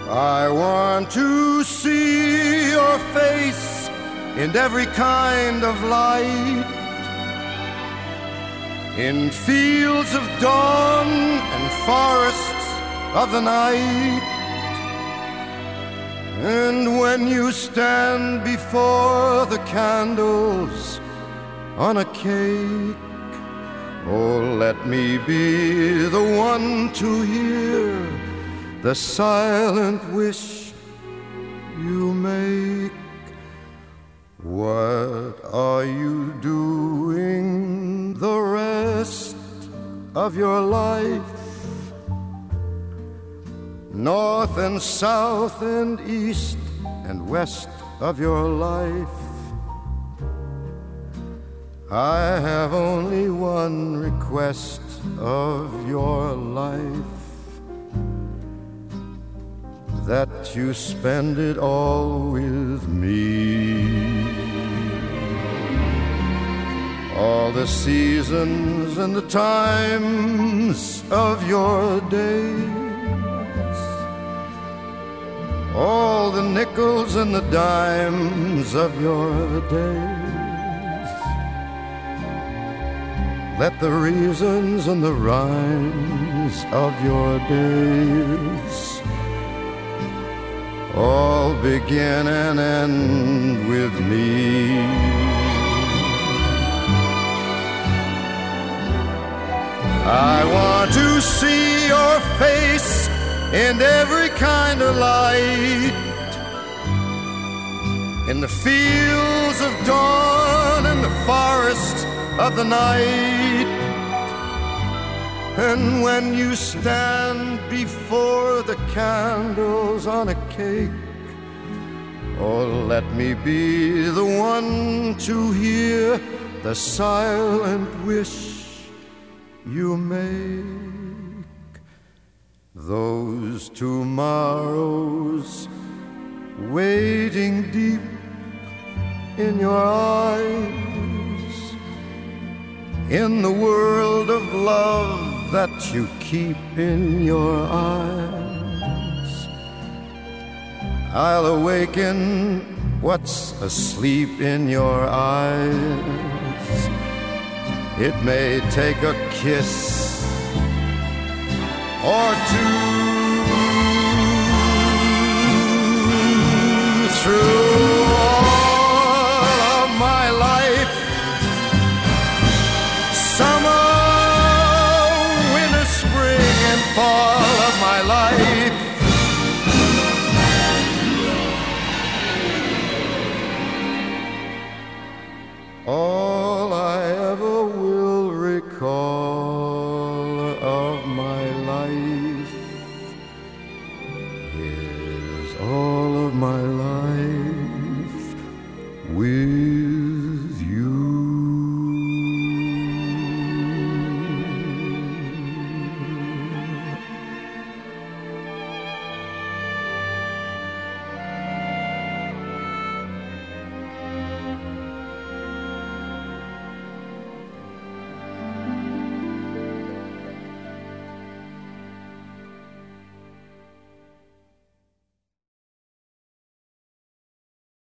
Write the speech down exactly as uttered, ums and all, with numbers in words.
I want to see your face in every kind of light, in fields of dawn and forests of the night. And when you stand before the candles on a cake, oh, let me be the one to hear the silent wish you make. What are you doing the rest of your life? North and south and east and west of your life. I have only one request of your life, that you spend it all with me. All the seasons and the times of your days, all the nickels and the dimes of your days. Let the reasons and the rhymes of your days all begin and end with me. I want to see your face in every kind of light, in the fields of dawn and the forests of the night. And when you stand before the candles on a cake, oh, let me be the one to hear the silent wish you make. Those tomorrows waiting deep in your eyes, in the world of love that you keep in your eyes. I'll awaken what's asleep in your eyes. It may take a kiss or two